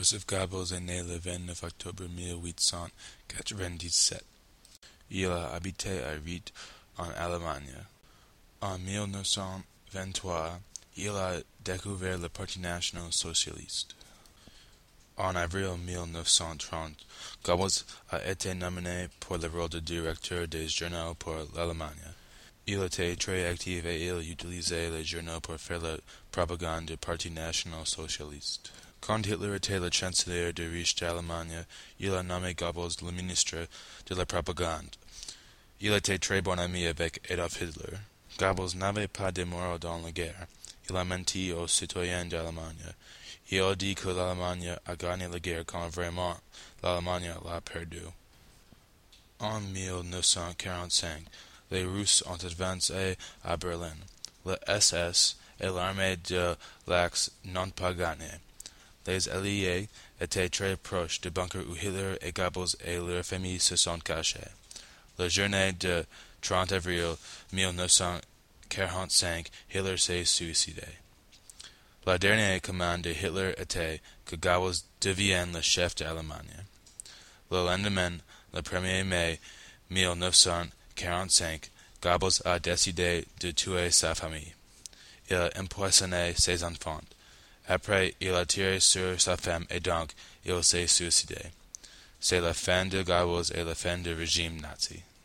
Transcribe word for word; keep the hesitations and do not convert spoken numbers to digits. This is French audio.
Joseph Goebbels est né le vingt-neuf octobre mille huit cent quatre-vingt-dix-sept. Il a habité à Ried en Allemagne. En mille neuf cent vingt-trois, il a découvert le Parti national-socialiste. En avril mille neuf cent trente, Goebbels a été nommé pour le rôle de directeur des journaux pour l'Allemagne. Il était très actif et il utilisait les journaux pour faire la propagande du Parti national-socialiste. Quand Hitler était le chancelier du Reich d'Allemagne, il a nommé Goebbels le ministre de la propagande. Il était très bon ami avec Adolf Hitler. Goebbels n'avait pas de morale dans la guerre. Il a menti aux citoyens d'Allemagne. Il a dit que l'Allemagne a gagné la guerre quand vraiment l'Allemagne l'a perdue. En mille neuf cent quarante-cinq, les Russes ont avancé à Berlin. Le S S et l'armée de l'Axe n'ont pas gagné. Les Alliés étaient très proches du bunker où Hitler et Goebbels et leurs familles se sont cachés. La journée du trente avril mille neuf cent quarante-cinq, Hitler s'est suicidé. La dernière commande de Hitler était que Goebbels devienne le chef de l'Allemagne. Le lendemain, le premier mai mille neuf cent quarante-cinq, Goebbels a décidé de tuer sa famille. Il a empoisonné ses enfants. Après, il a tiré sur sa femme et donc il s'est suicidé. C'est la fin de Goebbels et la fin du régime nazi.